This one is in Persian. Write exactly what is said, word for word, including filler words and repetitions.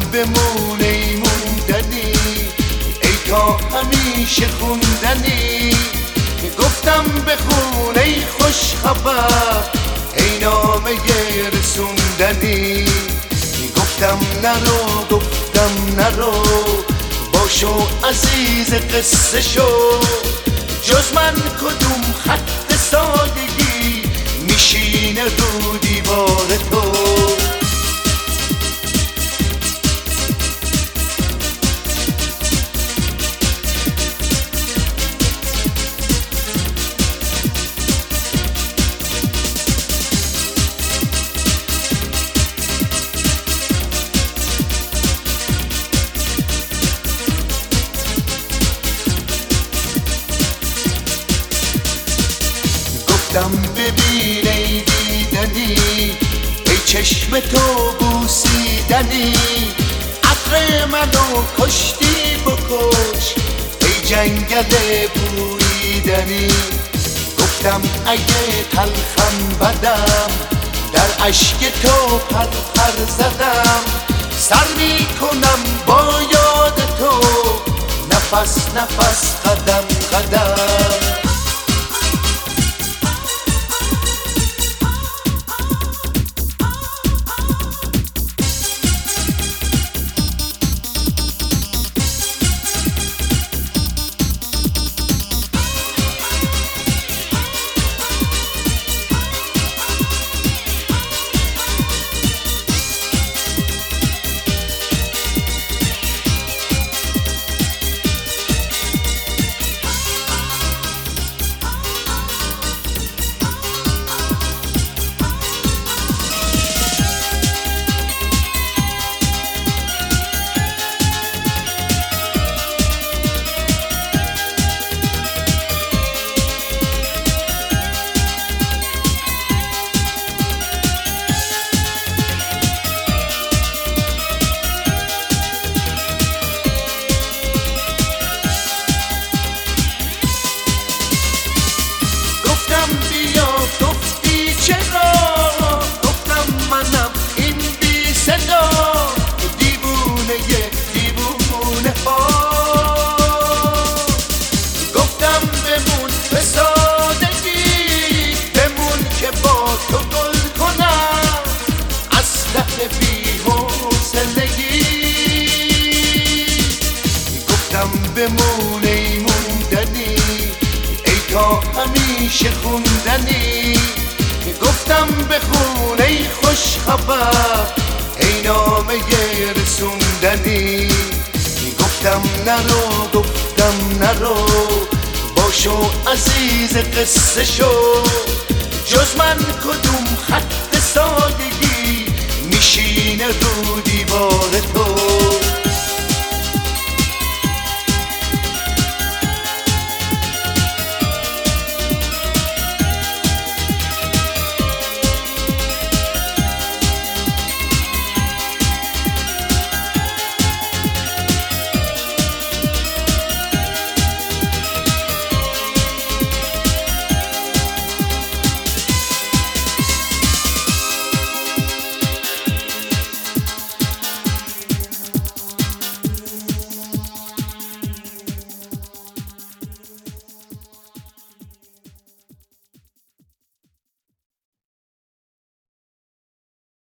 بمون ای موندنی، ای تا همیشه خوندنی. گفتم بخون ای خوش خبر، ای نامه رسوندنی. گفتم نرو گفتم نرو، باشو عزیز قصه شو. جز من کدوم خط سادگی میشینه رو دیوار تو. گفتم ببین ای دیدنی، ای چشم تو بوسیدنی. عطر منو کشتی بکش ای جنگل بویدنی. گفتم اگه تلخم بدم، در اشک تو پر پر زدم. سر میکنم با یاد تو، نفس نفس قدم قدم. بیا گفتی چرا، گفتم منم این بی صدا. دیوونه دیوونه ها. گفتم بمون به سادگی، بمون که با تو گل کنم از ته بی حوصلگی. گفتم بمون ای موندنی، ای تا همیشه خوندنی. گفتم بخون ای خوش خبر، ای نامه رسوندنی. گفتم نرو گفتم نرو، باشو عزیز قصه شو. جز من کدوم